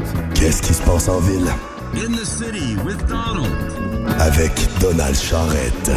Qu'est-ce qui se passe en ville? In the city with Donald. Avec Donald Charrette.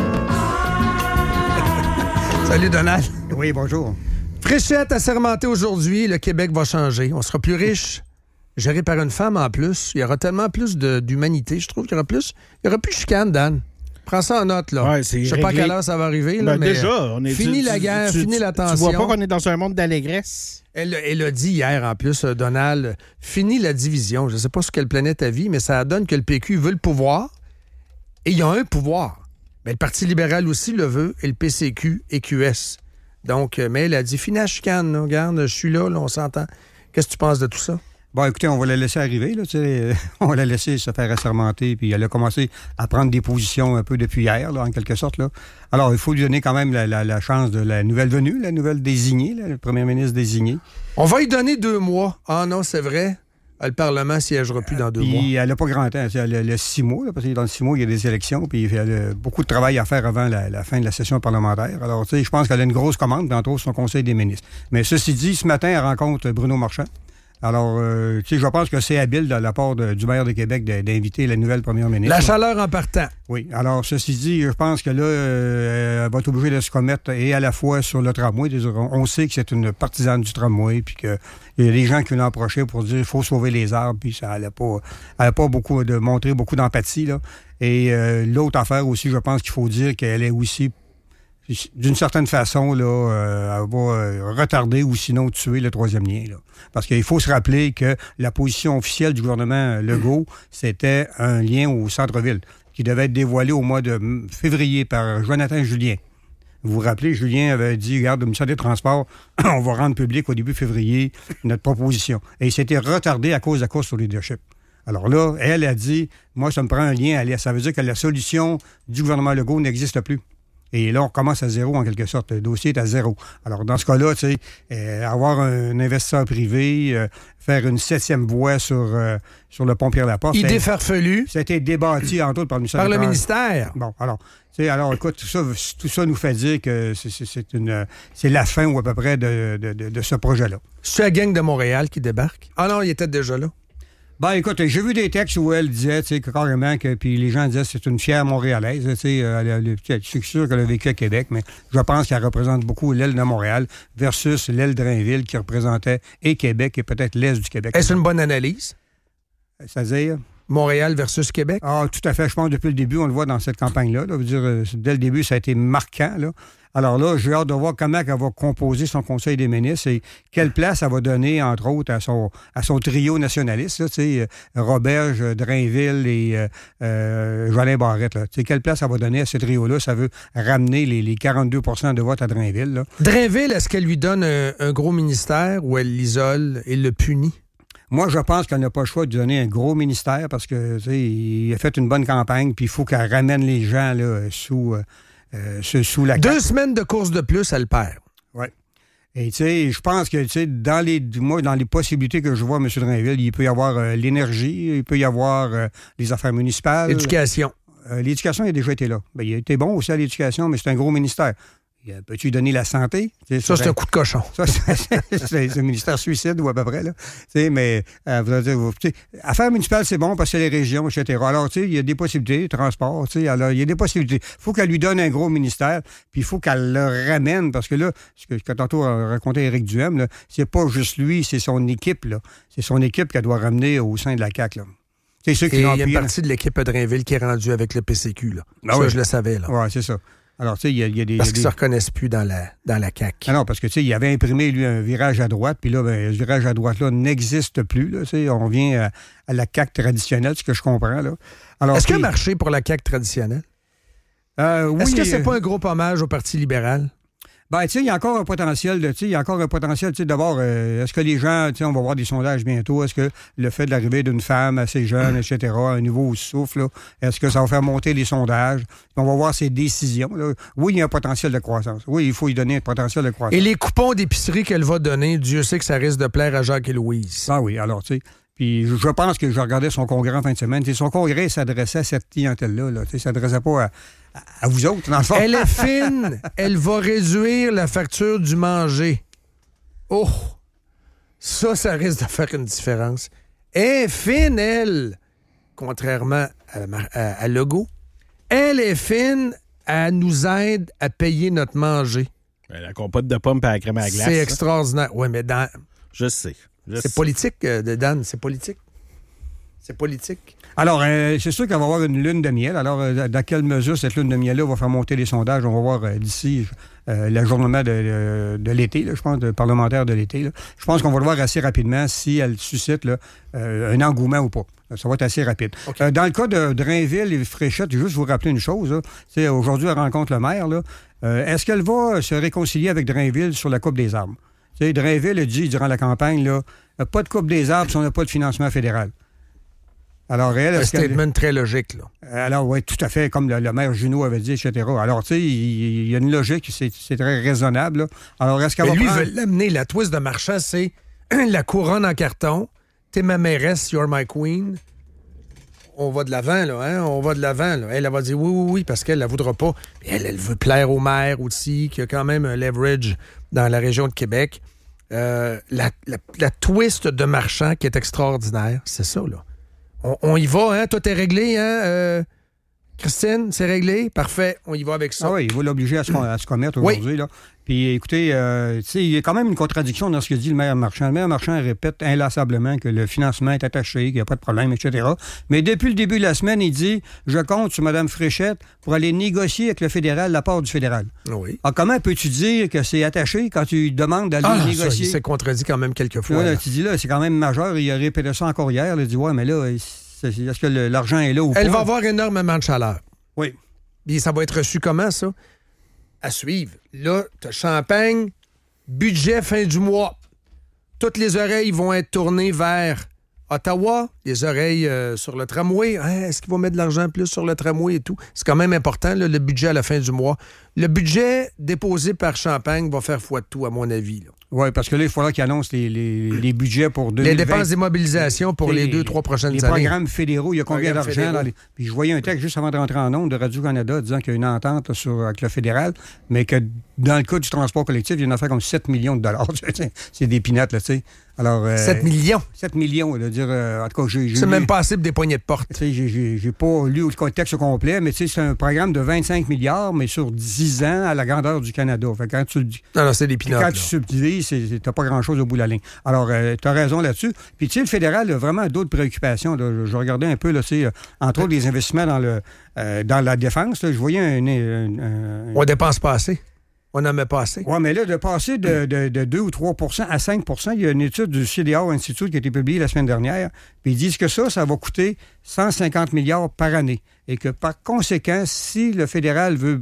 Salut Donald. Oui, bonjour. Fréchette assermentée aujourd'hui, le Québec va changer. On sera plus riche, géré par une femme en plus. Il y aura tellement plus d'humanité, je trouve qu'il y aura plus. Il y aura plus de chicane, Dan. Prends ça en note, là. Ouais, je sais pas à quelle heure ça va arriver, là, mais déjà, on est fini la guerre, fini la tension. Tu vois pas qu'on est dans un monde d'allégresse? Elle a dit hier, en plus, Donald, fini la division. Je sais pas sur quelle planète elle vit, mais ça donne que le PQ veut le pouvoir, et il y a un pouvoir. Mais le Parti libéral aussi le veut, et le PCQ et QS. Donc, mais elle a dit, fini la chicane, là. Regarde, je suis là, on s'entend. Qu'est-ce que tu penses de tout ça? Bon, écoutez, on va la laisser arriver, là, on va la laisser se faire assermenter, puis elle a commencé à prendre des positions un peu depuis hier, là, en quelque sorte, là. Alors, il faut lui donner quand même la chance de la nouvelle venue, la nouvelle désignée, là, le premier ministre désigné. On va lui donner 2 mois. Ah non, c'est vrai. Le Parlement ne siégera plus dans 2 mois. Puis elle n'a pas grand temps. Elle a 6 mois, là, parce que dans le 6 mois, il y a des élections, puis elle a beaucoup de travail à faire avant la fin de la session parlementaire. Alors, tu sais, je pense qu'elle a une grosse commande, entre autres, son conseil des ministres. Mais ceci dit, ce matin, elle rencontre Bruno Marchand. Alors, tu sais, je pense que c'est habile de la part du maire de Québec d'inviter la nouvelle première ministre. La chaleur en partant. Oui. Alors, ceci dit, je pense que là, elle va être obligée de se commettre et à la fois sur le tramway. On sait que c'est une partisane du tramway, puis qu'il y a des gens qui l'ont approché pour dire qu'il faut sauver les arbres, puis ça n'allait pas beaucoup de montrer beaucoup d'empathie, là. Et l'autre affaire aussi, je pense qu'il faut dire qu'elle est aussi, d'une certaine façon, là, elle va retarder ou sinon tuer le troisième lien, là. Parce qu'il faut se rappeler que la position officielle du gouvernement Legault, c'était un lien au centre-ville qui devait être dévoilé au mois de février par Jonathan Julien. Vous vous rappelez, Julien avait dit, regarde, le ministère des Transports, on va rendre public au début février notre proposition. Et il s'était retardé à cause de la course au leadership. Alors là, elle a dit, moi, ça me prend un lien. Ça veut dire que la solution du gouvernement Legault n'existe plus. Et là, on recommence à zéro, en quelque sorte. Le dossier est à zéro. Alors, dans ce cas-là, tu sais, avoir un investisseur privé, faire une 7e voie sur le pont Pierre-Laporte. Idée farfelue. Ça a été débattu, entre autres, par le ministère. Par le ministère. Bon, alors, tu sais, écoute, tout ça nous fait dire que c'est la fin, ou à peu près, de ce projet-là. C'est la gang de Montréal qui débarque? Ah non, il était déjà là. Ben, écoute, j'ai vu des textes où elle disait, tu sais, carrément, puis les gens disaient que c'est une fière Montréalaise, tu sais, je suis sûr qu'elle a vécu à Québec, mais je pense qu'elle représente beaucoup l'aile de Montréal versus l'aile de Drainville qui représentait et Québec et peut-être l'est du Québec. Est-ce une bonne analyse? C'est-à-dire? Montréal versus Québec? Ah, tout à fait. Je pense depuis le début, on le voit dans cette campagne-là. Là. Je veux dire, dès le début, ça a été marquant, là. Alors là, j'ai hâte de voir comment elle va composer son conseil des ministres et quelle place elle va donner, entre autres, à son trio nationaliste, là, tu sais, Roberge, Drainville et Jolin Barrette. Là. Tu sais, quelle place elle va donner à ce trio-là? Ça veut ramener les 42 % de vote à Drainville. Là. Drainville, est-ce qu'elle lui donne un gros ministère ou elle l'isole et le punit? Moi, je pense qu'elle n'a pas le choix de donner un gros ministère parce que, tu sais, il a fait une bonne campagne puis il faut qu'elle ramène les gens là, sous la... 2 semaines de course de plus, elle perd. Oui. Et tu sais, je pense que, tu sais, dans les possibilités que je vois, M. Drainville, il peut y avoir l'énergie, il peut y avoir les affaires municipales. L'éducation. L'éducation, il a déjà été là. Ben, il a été bon aussi à l'éducation, mais c'est un gros ministère. Peux-tu lui donner la santé? Ça, c'est un coup de cochon. Ça, c'est un ministère suicide ou à peu près, là. Mais, affaires municipales, c'est bon parce que c'est les régions, etc. Alors, tu sais, il y a des possibilités, transport, tu sais, alors, il y a des possibilités. Il faut qu'elle lui donne un gros ministère, puis il faut qu'elle le ramène, parce que là, ce que tantôt a raconté Éric Duhem, là, c'est pas juste lui, c'est son équipe, là. C'est son équipe qu'elle doit ramener au sein de la CAQ, là. C'est ceux qui il y a une partie de l'équipe de Drainville qui est rendue avec le PCQ, là. Ben ça, oui. je le savais, là. Oui, c'est ça. Alors, tu sais, il y a des... Parce qu'ils ne se reconnaissent plus dans la CAQ. Ah non, parce que, tu sais, il avait imprimé, lui, un virage à droite, puis là, ben, ce virage à droite-là n'existe plus, là, tu sais, on revient à la CAQ traditionnelle, ce que je comprends, là. Alors, est-ce qu'il y a marché pour la CAQ traditionnelle? Oui. Est-ce que c'est pas un gros hommage au Parti libéral? Ben, tu sais, il y a encore un potentiel, tu sais, d'abord, est-ce que les gens, tu sais, on va voir des sondages bientôt, est-ce que le fait de l'arrivée d'une femme assez jeune, etc., un nouveau souffle, là, est-ce que ça va faire monter les sondages? On va voir ses décisions, là. Oui, il y a un potentiel de croissance. Oui, il faut lui donner un potentiel de croissance. Et les coupons d'épicerie qu'elle va donner, Dieu sait que ça risque de plaire à Jacques et Louise. Ah oui, alors, tu sais. Puis je pense que je regardais son congrès en fin de semaine. T'sais, son congrès s'adressait à cette clientèle-là. Là. Il ne s'adressait pas à vous autres, dans le fond. Elle est fine. Elle va réduire la facture du manger. Oh! Ça risque de faire une différence. Elle est fine, elle, contrairement à Legault. Elle est fine, elle nous aide à payer notre manger. La compote de pommes et la crème à la glace. C'est extraordinaire. Oui, mais Je sais. c'est politique, Dan, c'est politique. C'est politique. Alors, c'est sûr qu'on va avoir une lune de miel. Alors, dans quelle mesure cette lune de miel-là va faire monter les sondages? On va voir d'ici l'ajournement de l'été, là, je pense, parlementaire de l'été. Là. Je pense qu'on va le voir assez rapidement si elle suscite là, un engouement ou pas. Ça va être assez rapide. Okay. Dans le cas de Drainville et Fréchette, juste vous rappeler une chose. Là, aujourd'hui, elle rencontre le maire. Là, est-ce qu'elle va se réconcilier avec Drainville sur la Coupe des arbres? Drainville a dit durant la campagne, là, pas de Coupe des arbres si on n'a pas de financement fédéral. Alors, un statement très logique, là. Alors, oui, tout à fait, comme le maire Junot avait dit, etc. Alors, tu sais, il y a une logique, c'est très raisonnable. Là. Alors, est-ce qu'elle va lui, prendre... veut l'amener. La twist de Marchand, c'est la couronne en carton. T'es ma mairesse, you're my queen. On va de l'avant, là, hein? On va de l'avant, là. Elle va dire oui, parce qu'elle ne la voudra pas. Elle veut plaire au maire aussi, qui a quand même un leverage dans la région de Québec. La twist de Marchand qui est extraordinaire, c'est ça, là. On y va, hein? Tout est réglé, hein? Christine, c'est réglé? Parfait, on y va avec ça. Ah oui, il va l'obliger à se commettre aujourd'hui, là. Puis écoutez, il y a quand même une contradiction dans ce que dit le maire Marchand. Le maire Marchand répète inlassablement que le financement est attaché, qu'il n'y a pas de problème, etc. Mais depuis le début de la semaine, il dit « Je compte sur Mme Fréchette pour aller négocier avec le fédéral la part du fédéral. » Oui. Alors, comment peux-tu dire que c'est attaché quand tu demandes d'aller négocier? Ça, il s'est contredit quand même quelques fois. Là, tu dis là, c'est quand même majeur. Il a répété ça encore hier. Il a dit « Ouais, mais là, est-ce que l'argent est là ou pas? » Elle va avoir énormément de chaleur. Oui. Puis ça va être reçu comment, ça? À suivre. Là, t'as Champagne, budget fin du mois. Toutes les oreilles vont être tournées vers Ottawa, les oreilles sur le tramway. Hein, est-ce qu'ils vont mettre de l'argent plus sur le tramway et tout? C'est quand même important, là, le budget à la fin du mois. Le budget déposé par Champagne va faire foi de tout, à mon avis. Oui, parce que là, il faudra qu'ils annoncent les budgets pour 2020. Les dépenses d'immobilisation pour les 2-3 prochaines années. Les programmes fédéraux, il y a combien d'argent dans les... Puis je voyais un texte juste avant de rentrer en ondes de Radio-Canada disant qu'il y a une entente là, avec le fédéral, mais que dans le cas du transport collectif, il y a une affaire comme 7 millions de dollars. C'est des pinattes, là, tu sais. Alors, 7 millions? 7 millions, là, dire... en tout cas, j'ai c'est même pas assez pour des poignées de porte. J'ai pas lu le texte au complet, mais c'est un programme de 25 milliards, mais sur 10 ans à la grandeur du Canada. Fait quand tu, non, c'est des pinattes. Quand tu subdivises, t'as pas grand-chose au bout de la ligne. Alors, t'as raison là-dessus. Puis, tu sais, le fédéral a vraiment d'autres préoccupations. Là. Je regardais un peu, là, entre autres, les investissements dans la défense. Là, je voyais On dépense pas assez. On n'en met pas assez. Oui, mais là, de passer de 2 ou 3 à 5 il y a une étude du CDAO Institute qui a été publiée la semaine dernière, puis ils disent que ça va coûter 150 milliards par année. Et que, par conséquent, si le fédéral veut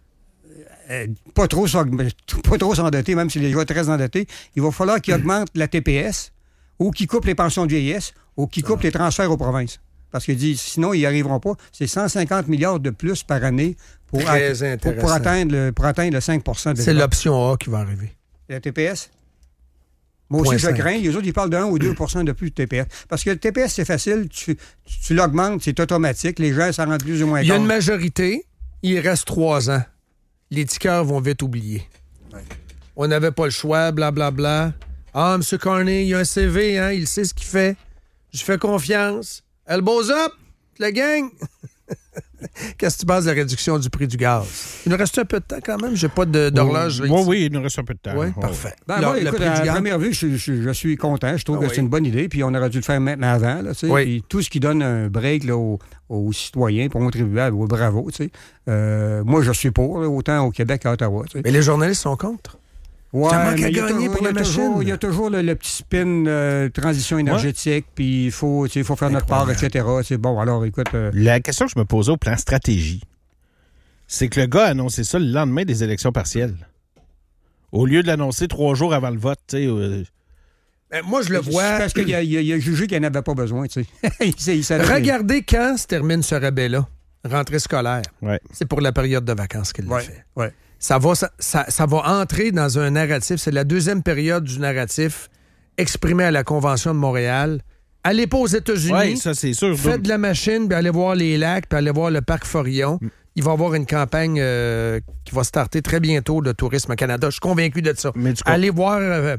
pas trop s'endetter, même s'il est déjà très endetté, il va falloir qu'il augmente la TPS, ou qu'il coupe les pensions de vieillesse, ou qu'il coupe les transferts aux provinces. Parce qu'il dit, sinon, ils n'y arriveront pas. C'est 150 milliards de plus par année pour atteindre le 5 de C'est l'option A qui va arriver. La TPS? Moi aussi, je crains. Les autres, ils parlent de 1 ou 2 de plus de TPS. Parce que le TPS, c'est facile. Tu l'augmentes, c'est automatique. Les gens, ça rentre plus ou moins compte. Il y a une majorité. Il reste 3 ans. Les tickeurs vont vite oublier. Ouais. On n'avait pas le choix, blablabla. Ah, M. Carney, il a un CV, hein, il sait ce qu'il fait. Je fais confiance. Elbows up, la gang! Qu'est-ce que tu penses de la réduction du prix du gaz? Il nous reste un peu de temps quand même. J'ai pas d'horloge. Oui, il nous reste un peu de temps. Oui, parfait. Ben, moi, écoute, à la première vue, je suis content. Je trouve que c'est une bonne idée. Puis on aurait dû le faire maintenant avant. Là, puis tout ce qui donne un break là, aux citoyens, pour contribuables, bravo. Moi, je suis pour, là, autant au Québec qu'à Ottawa. Mais les journalistes sont contre. Ouais, mais il y a toujours le petit spin transition énergétique, puis il faut faire notre part, etc. C'est bon, alors écoute... La question que je me posais au plan stratégie, c'est que le gars a annoncé ça le lendemain des élections partielles. Au lieu de l'annoncer 3 jours avant le vote, tu sais... moi, je le vois... Parce qu'il a jugé qu'il n'en avait pas besoin, tu sais. Regardez quand se termine ce rabais-là, rentrée scolaire. Ouais. C'est pour la période de vacances qu'il l'a fait. Ouais. Ça va entrer dans un narratif. C'est la deuxième période du narratif exprimé à la Convention de Montréal. Allez pas aux États-Unis. Oui, ça, c'est sûr. Faites de la machine, puis allez voir les lacs, puis allez voir le parc Forillon. Il va y avoir une campagne qui va starter très bientôt de Tourisme Canada. Je suis convaincu de ça. Allez voir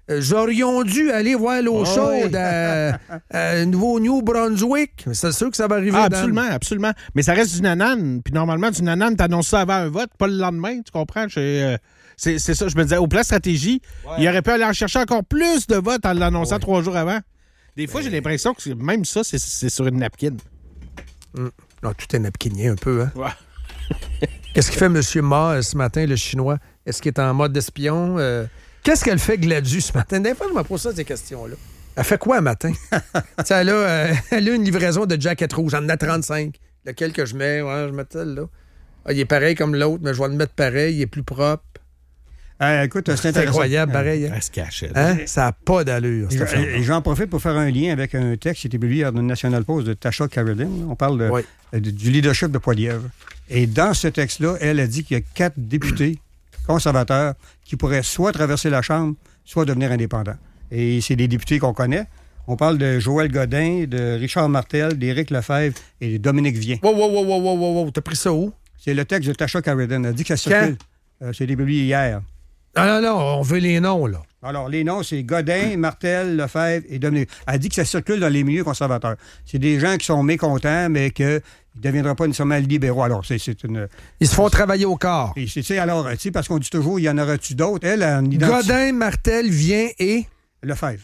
J'aurions dû aller voir l'eau chaude à New Brunswick. C'est sûr que ça va arriver. Absolument, absolument. Mais ça reste du nanane. Puis normalement, du nanane, t'annonces ça avant un vote, pas le lendemain, tu comprends? C'est ça, je me disais, au plan stratégie, il aurait pu aller en chercher encore plus de votes en l'annonçant 3 jours avant. Des fois, j'ai l'impression que même ça, c'est sur une napkin. Non, tout est napkinien un peu, hein? Ouais. Qu'est-ce qu'il fait M. Ma ce matin, le Chinois? Est-ce qu'il est en mode espion? Qu'est-ce qu'elle fait Gladue ce matin? Des fois, je me pose ça, ces questions-là. Elle fait quoi un matin? Elle a une livraison de jacket rouge. J'en ai 35. Lequel que je mets? Ouais, je mets tel là. Ah, il est pareil comme l'autre, mais je vais le mettre pareil. Il est plus propre. Écoute, c'est incroyable, pareil. Elle se cachait. Hein? Ça n'a pas d'allure. Et j'en profite pour faire un lien avec un texte qui a été publié dans le National Post de Tasha Carradine. On parle du leadership de Poilievre. Et dans ce texte-là, elle a dit qu'il y a 4 députés conservateurs qui pourraient soit traverser la Chambre, soit devenir indépendants. Et c'est des députés qu'on connaît. On parle de Joël Godin, de Richard Martel, d'Éric Lefebvre et de Dominique Vien. Wow. T'as pris ça où? C'est le texte de Tasha Carradine. Elle a dit que ça circule. C'est publié hier. Non, on veut les noms, là. Alors, les noms, c'est Godin, Martel, Lefebvre et Dominique. Elle dit que ça circule dans les milieux conservateurs. C'est des gens qui sont mécontents, mais qu'ils ne deviendront pas nécessairement libéraux. Alors, c'est une... Ils se font travailler au corps. Et alors, tu sais, parce qu'on dit toujours, il y en aura-tu d'autres? Elle, Godin, Martel, Vien et... Lefebvre.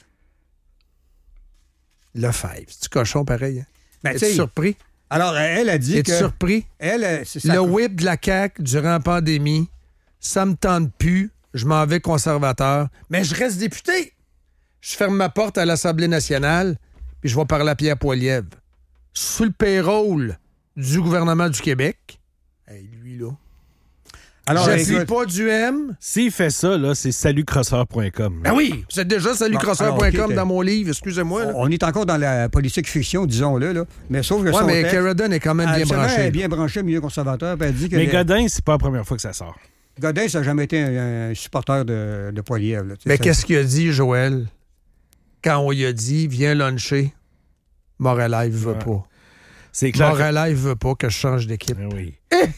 C'est-tu cochon, pareil? Hein? Ben, Es-tu surpris? Alors, elle a dit Es-tu surpris? Le whip de la CAQ durant la pandémie, ça me tente plus. Je m'en vais conservateur, mais je reste député. Je ferme ma porte à l'Assemblée nationale, puis je vais parler à Pierre Poilievre. Sous le payroll du gouvernement du Québec. Hey, lui, là. Alors, j'appuie pas du M. S'il fait ça, là, c'est salucrosseur.com. Ben oui, c'est déjà salucrosseur.com dans mon livre, excusez-moi. Là. On est encore dans la politique fiction, disons-le, là. Mais sauf que mais Carradine est quand même bien branché. Elle est bien branchée, milieu conservateur. Elle dit que mais Godin, c'est pas la première fois que ça sort. Godin, ça n'a jamais été un supporter de Poilievre. Mais qu'est-ce qu'il a dit, Joël, quand on lui a dit « Viens luncher », Moralive veut pas. C'est clair. Moralive veut pas que je change d'équipe. Oui.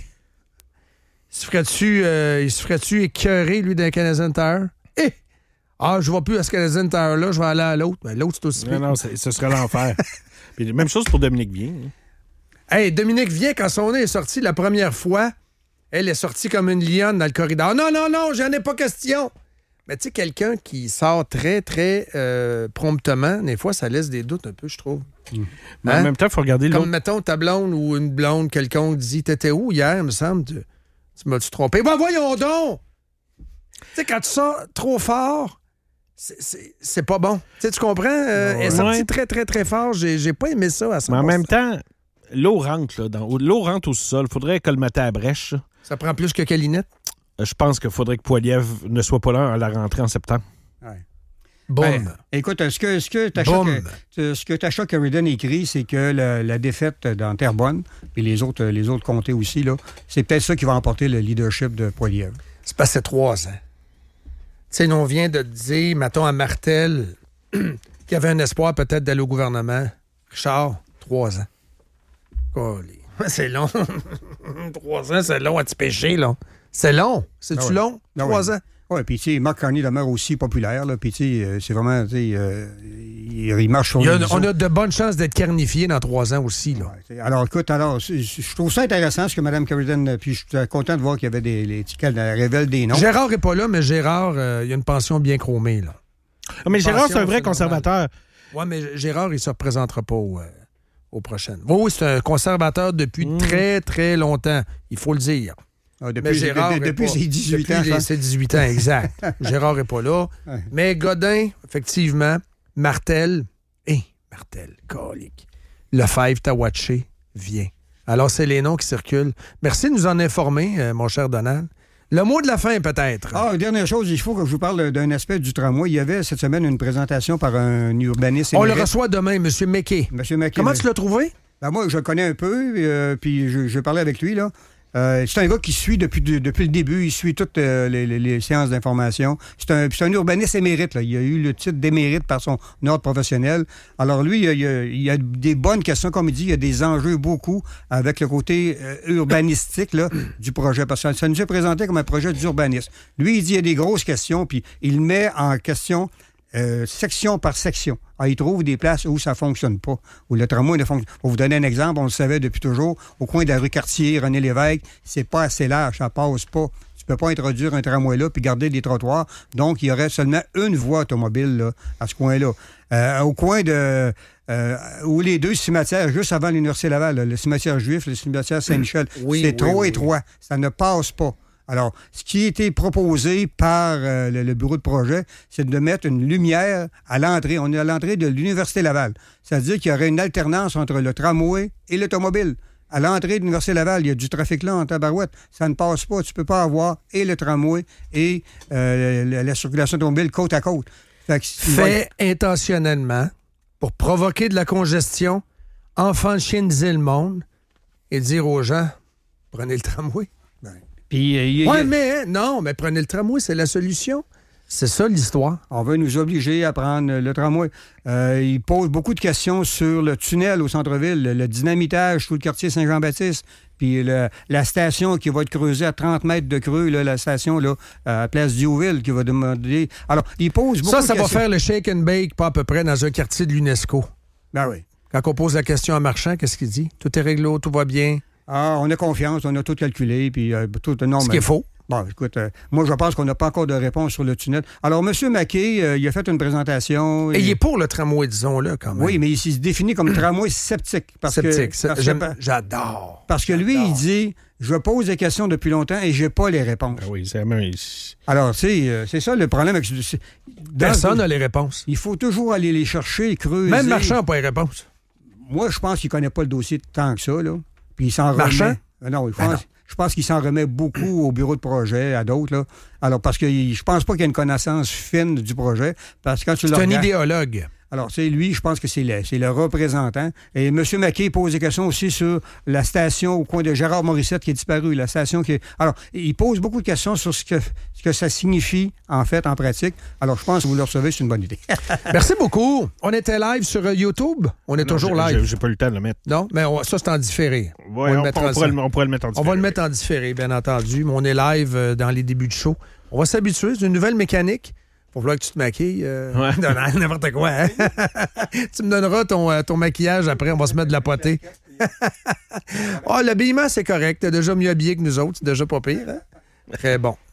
Il se ferait-tu écœurer, lui, d'un Canadian Tire? Je vais plus à ce Canadian Tire-là, je vais aller à l'autre. Mais l'autre, c'est aussi... Non, ce serait l'enfer. Puis même chose pour Dominique Vien. Hey, Dominique Vien, quand son nez est sorti la première fois, elle est sortie comme une lionne dans le corridor. Non, j'en ai pas question. Mais tu sais, quelqu'un qui sort très, très promptement, des fois, ça laisse des doutes un peu, je trouve. Mais en même temps, il faut regarder l'autre. Comme, mettons, ta blonde ou une blonde, quelqu'un dit « T'étais où hier, me semble? Tu m'as-tu trompé? » Ben voyons donc! Tu sais, quand tu sors trop fort, c'est pas bon. Tu comprends? Elle est sortie très, très, très fort. J'ai pas aimé ça à 100%. Mais en même temps, l'eau rentre, là. L'eau rentre au sol. Il faudrait colmater la brèche. Ça prend plus que Calinette? Je pense qu'il faudrait que Poilievre ne soit pas là à la rentrée en septembre. Ouais. Boum. Écoute, ce que Tasha Carradine écrit, c'est que la défaite dans Terrebonne et les autres comtés aussi, là, c'est peut-être ça qui va emporter le leadership de Poilievre. C'est passé 3 ans. Tu sais, on vient de dire, mettons, à Martel, qu'il y avait un espoir peut-être d'aller au gouvernement. Richard, 3 ans. C'est long. 3 ans, c'est long à te pêcher, là. C'est long. C'est-tu long? 3 ans? Oui, puis tu sais, Marc Carney demeure aussi populaire, là. Puis tu sais, c'est vraiment, tu sais, il marche sur on a de bonnes chances d'être carnifié dans 3 ans aussi, là. Ouais, alors, écoute, je trouve ça intéressant ce que Mme Carradine, puis je suis content de voir qu'il y avait qu'elle révèle des noms. Gérard n'est pas là, mais Gérard, il y a une pension bien chromée, là. Mais Gérard, c'est un vrai conservateur. Oui, mais Gérard, il ne se représentera pas aux prochaines. Oui, c'est un conservateur depuis très, très longtemps. Il faut le dire. Depuis ses 18 ans. Depuis ses 18 ans, exact. Gérard n'est pas là. Ouais. Mais Godin, effectivement, Martel, colique. Lefebvre, Tawaché, vient. Alors, c'est les noms qui circulent. Merci de nous en informer, mon cher Donald. Le mot de la fin, peut-être. Dernière chose, il faut que je vous parle d'un aspect du tramway. Il y avait cette semaine une présentation par un urbaniste. On le reçoit demain, M. McKay. Comment tu l'as trouvé? Ben moi, je le connais un peu, puis je parlais avec lui, là. C'est un gars qui suit depuis le début. Il suit toutes les séances d'information. C'est un urbaniste émérite. Là. Il a eu le titre d'émérite par son ordre professionnel. Alors lui, il y a des bonnes questions. Comme il dit, il y a des enjeux beaucoup avec le côté urbanistique là, du projet. Parce que ça nous est présenté comme un projet d'urbanisme. Lui, il dit qu'il y a des grosses questions, puis il met en question section par section. Alors, ils trouvent des places où ça ne fonctionne pas, où le tramway ne fonctionne pas. Pour vous donner un exemple, on le savait depuis toujours, au coin de la rue Cartier, René Lévesque, c'est pas assez large, ça passe pas. Tu peux pas introduire un tramway là puis garder des trottoirs. Donc, il y aurait seulement une voie automobile là, à ce coin-là. Au coin de... où les deux cimetières, juste avant l'Université Laval, là, le cimetière juif, le cimetière Saint-Michel, c'est trop étroit. Ça ne passe pas. Alors, ce qui a été proposé par le bureau de projet, c'est de mettre une lumière à l'entrée. On est à l'entrée de l'Université Laval. C'est-à-dire qu'il y aurait une alternance entre le tramway et l'automobile. À l'entrée de l'Université Laval, il y a du trafic là en tabarouette. Ça ne passe pas. Tu ne peux pas avoir et le tramway et la circulation automobile côte à côte. Fait intentionnellement pour provoquer de la congestion, enfanchiniser le monde et dire aux gens, prenez le tramway. Mais prenez le tramway, c'est la solution. C'est ça l'histoire. On veut nous obliger à prendre le tramway. Il pose beaucoup de questions sur le tunnel au centre-ville, le dynamitage sous le quartier Saint-Jean-Baptiste, puis la station qui va être creusée à 30 mètres de creux, là, la station là, à Place Diouville qui va demander... Alors, il pose beaucoup de questions. Ça va faire le shake and bake, pas à peu près, dans un quartier de l'UNESCO. Ben oui. Quand on pose la question à Marchand, qu'est-ce qu'il dit? Tout est réglé, tout va bien. Ah, on a confiance, on a tout calculé, puis tout... Non, ce qui est faux. Bon, écoute, moi, je pense qu'on n'a pas encore de réponse sur le tunnel. Alors, M. Mackay, il a fait une présentation... Et il est pour le tramway, disons-le, quand même. Oui, mais il se définit comme tramway sceptique. J'adore. Parce que lui, il dit, je pose des questions depuis longtemps et j'ai pas les réponses. Ah oui, c'est même... Alors, c'est ça le problème. Avec... Personne n'a les réponses. Il faut toujours aller les chercher, creuser. Même Marchand n'a pas les réponses. Moi, je pense qu'il connaît pas le dossier tant que ça, là. Puis il s'en Marchand? remet. Non, je pense qu'il s'en remet beaucoup au bureau de projet, à d'autres, là. Alors, parce que je pense pas qu'il y ait une connaissance fine du projet. Parce que quand tu c'est un idéologue. Alors, c'est lui, je pense que c'est le représentant. Et M. Mackay pose des questions aussi sur la station au coin de Gérard Morissette qui est disparue. La station qui est... Alors, il pose beaucoup de questions sur ce que ça signifie, en fait, en pratique. Alors, je pense que vous le recevez, c'est une bonne idée. Merci beaucoup. On était live sur YouTube. On est toujours live. J'ai pas eu le temps de le mettre. Non, mais ça, c'est en différé. Ouais, on pourrait le mettre en différé. On va le mettre en différé, bien entendu. Mais on est live dans les débuts de show. On va s'habituer. C'est une nouvelle mécanique. Pour vouloir que tu te maquilles, n'importe quoi. Hein? Tu me donneras ton maquillage après, on va se mettre de la potée. L'habillement, c'est correct. T'es déjà mieux habillé que nous autres. C'est déjà pas pire. Hein? Très bon.